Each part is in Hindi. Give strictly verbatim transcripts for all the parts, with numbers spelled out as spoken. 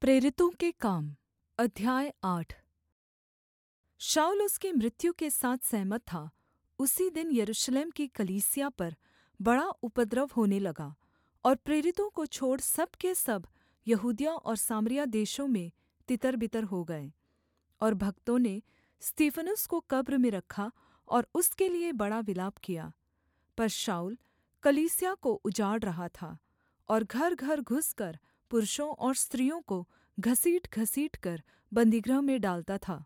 प्रेरितों के काम अध्याय आठ। शाऊल उसकी मृत्यु के साथ सहमत था। उसी दिन यरूशलेम की कलीसिया पर बड़ा उपद्रव होने लगा और प्रेरितों को छोड़ सब के सब यहूदिया और सामरिया देशों में तितरबितर हो गए। और भक्तों ने स्तिफनुस को कब्र में रखा और उसके लिये बड़ा विलाप किया। पर शाऊल कलीसिया को उजाड़ रहा था और घर-घर घुसकर पुरुषों और स्त्रियों को घसीट-घसीट कर बन्दीगृह में डालता था।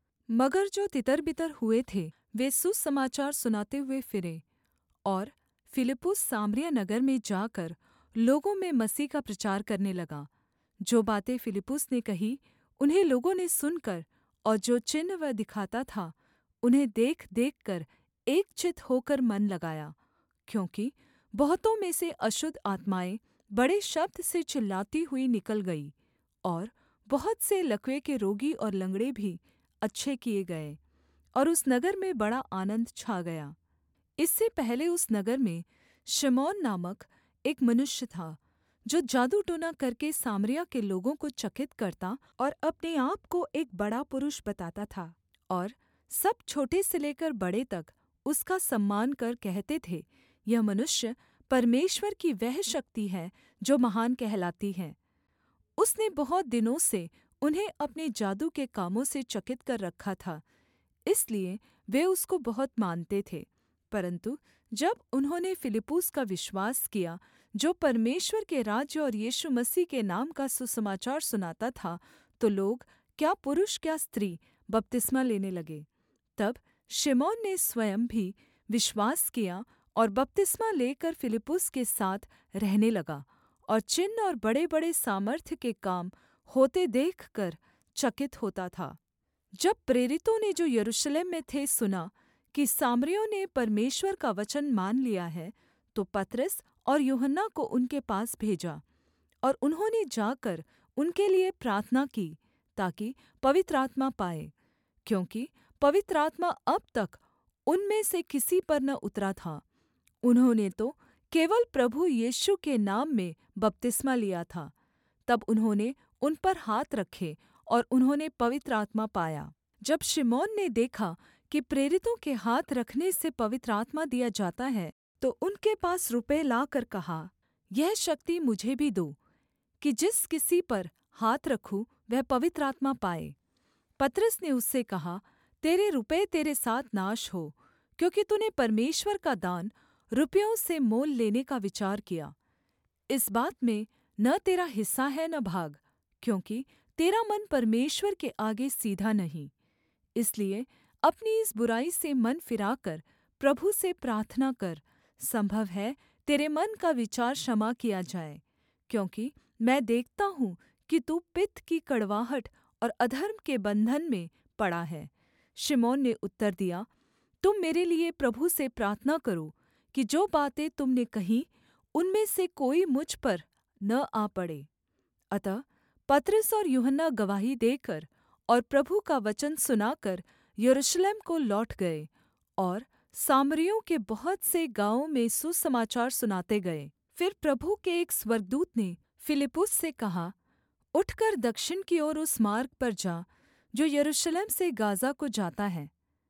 मगर जो तितरबितर हुए थे वे सुसमाचार सुनाते हुए फिरे और फिलिप्पुस सामरिया नगर में जाकर लोगों में मसीह का प्रचार करने लगा। जो बातें फिलिप्पुस ने कही उन्हें लोगों ने सुनकर और जो चिन्ह वह दिखाता था उन्हें देख देखकर एकचित्त होकर मन लगाया, क्योंकि बहुतों में से अशुद्ध आत्माएँ बड़े शब्द से चिल्लाती हुई निकल गई और बहुत से लकवे के रोगी और लंगड़े भी अच्छे किए गए और उस नगर में बड़ा आनन्द छा गया। इससे पहले उस नगर में शिमोन नामक एक मनुष्य था, जो जादू-टोना करके सामरिया के लोगों को चकित करता और अपने आप को एक बड़ा पुरुष बताता था। और सब छोटे से लेकर बड़े तक उसका सम्मान कर कहते थे, यह मनुष्य परमेश्वर की वह शक्ति है जो महान कहलाती है। उसने बहुत दिनों से उन्हें अपने जादू के कामों से चकित कर रखा था, इसलिए वे उसको बहुत मानते थे। परन्तु जब उन्होंने फिलिप्पुस का विश्वास किया, जो परमेश्वर के राज्य और यीशु मसीह के नाम का सुसमाचार सुनाता था, तो लोग क्या पुरुष क्या स्त्री बपतिस्मा लेने लगे। तब शिमोन ने स्वयं भी विश्वास किया और बपतिस्मा लेकर फिलिप्पुस के साथ रहने लगा और चिन्ह और बड़े-बड़े सामर्थ्य के काम होते देखकर चकित होता था। जब प्रेरितों ने जो यरूशलेम में थे सुना कि सामरियों ने परमेश्वर का वचन मान लिया है, तो पतरस और यूहन्ना को उनके पास भेजा और उन्होंने जाकर उनके लिये प्रार्थना की ताकि पवित्र आत्मा पाएँ, क्योंकि पवित्र आत्मा अब तक उनमें से किसी पर न उतरा था। उन्होंने तो केवल प्रभु यीशु के नाम में बपतिस्मा लिया था। तब उन्होंने उन पर हाथ रखे और उन्होंने पवित्र आत्मा पाया। जब शिमोन ने देखा कि प्रेरितों के हाथ रखने से पवित्र आत्मा दिया जाता है, तो उनके पास रुपये लाकर कहा, यह शक्ति मुझे भी दो कि जिस किसी पर हाथ रखूँ वह पवित्र आत्मा पाए। पतरस ने उससे कहा, तेरे रुपये तेरे साथ नाश हो, क्योंकि तूने परमेश्वर का दान रुपयों से मोल लेने का विचार किया। इस बात में न तेरा हिस्सा है न भाग, क्योंकि तेरा मन परमेश्वर के आगे सीधा नहीं। इसलिए अपनी इस बुराई से मन फिराकर प्रभु से प्रार्थना कर, संभव है तेरे मन का विचार क्षमा किया जाए, क्योंकि मैं देखता हूँ कि तू पित्त की कड़वाहट और अधर्म के बन्धन में पड़ा है। शिमोन ने उत्तर दिया, तुम मेरे लिए प्रभु से प्रार्थना करो कि जो बातें तुमने कहीं उनमें से कोई मुझ पर न आ पड़े। अतः पतरस और यूहन्ना गवाही देकर और प्रभु का वचन सुनाकर यरूशलेम को लौट गए और सामरियों के बहुत से गाँवों में सुसमाचार सुनाते गए। फिर प्रभु के एक स्वर्गदूत ने फिलिप्पुस से कहा, उठकर दक्षिण की ओर उस मार्ग पर जा जो यरूशलेम से गाज़ा को जाता है।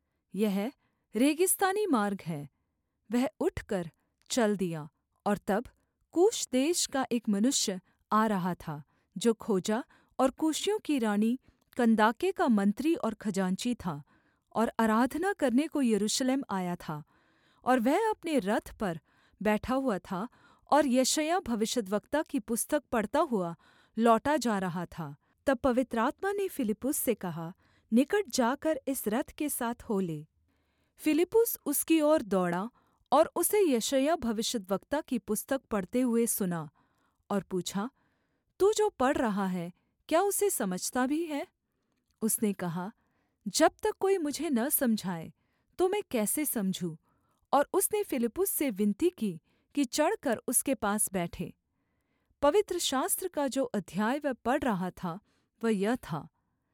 यह रेगिस्तानी मार्ग है। वह उठकर चल दिया और तब कूश देश का एक मनुष्य आ रहा था, जो खोजा और कूशियों की रानी कंदाके का मंत्री और खजांची था और आराधना करने को यरूशलेम आया था। और वह अपने रथ पर बैठा हुआ था और यशायाह भविष्यद्वक्ता की पुस्तक पढ़ता हुआ लौटा जा रहा था। तब पवित्र आत्मा ने फिलिप्पुस से कहा, निकट जाकर इस रथ के साथ हो ले। फिलिप्पुस उसकी ओर दौड़ा और उसे यशायाह भविष्यद्वक्ता की पुस्तक पढ़ते हुए सुना और पूछा, तू जो पढ़ रहा है क्या उसे समझता भी है? उसने कहा, जब तक कोई मुझे न समझाए तो मैं कैसे समझूँ? और उसने फिलिप्पुस से विनती की कि चढ़कर उसके पास बैठे। पवित्र शास्त्र का जो अध्याय वह पढ़ रहा था वह यह था,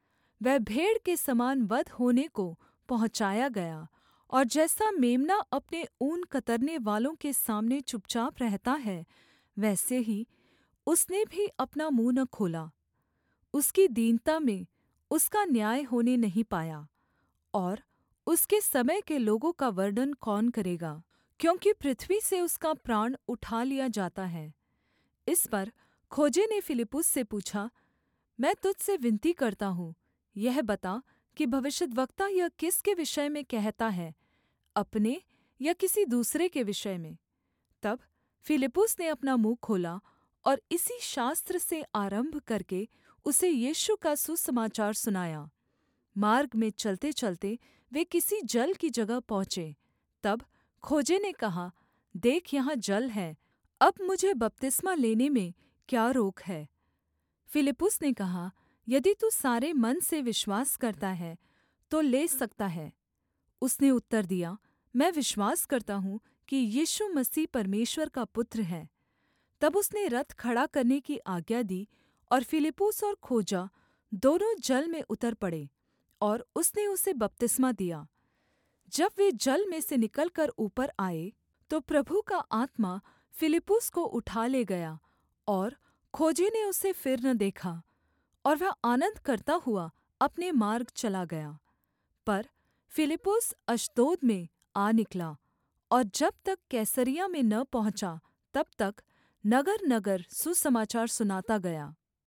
वह भेड़ के समान वध होने को पहुँचाया गया, और जैसा मेम्ना अपने ऊन कतरने वालों के सामने चुपचाप रहता है, वैसे ही उसने भी अपना मुँह न खोला। उसकी दीनता में उसका न्याय होने नहीं पाया। और उसके समय के लोगों का वर्णन कौन करेगा, क्योंकि पृथ्वी से उसका प्राण उठा लिया जाता है। इस पर खोजे ने फिलिप्पुस से पूछा, मैं तुझ से विनती करता हूँ, यह बता कि भविष्यद्वक्ता यह किसके विषय में कहता है, अपने या किसी दूसरे के विषय में? तब फिलिप्पुस ने अपना मुँह खोला और इसी शास्त्र से आरम्भ करके उसे यीशु का सुसमाचार सुनाया। मार्ग में चलतेचलते वे किसी जल की जगह पहुँचे। तब खोजे ने कहा, देख, यहाँ जल है, अब मुझे बपतिस्मा लेने में क्या रोक है? फिलिप्पुस ने कहा, यदि तू सारे मन से विश्वास करता है तो ले सकता है। उसने उत्तर दिया, मैं विश्वास करता हूँ कि यीशु मसीह परमेश्वर का पुत्र है। तब उसने रथ खड़ा करने की आज्ञा दी और फिलिप्पुस और खोजा दोनों जल में उतर पड़े और उसने उसे बपतिस्मा दिया। जब वे जल में से निकलकर ऊपर आए तो प्रभु का आत्मा फिलिप्पुस को उठा ले गया और खोजे ने उसे फिर न देखा और वह आनन्द करता हुआ अपने मार्ग चला गया। पर फिलिप्पुस अश्दोद में आ निकला और जब तक कैसरिया में न पहुँचा तब तक नगरनगर सुसमाचार सुनाता गया।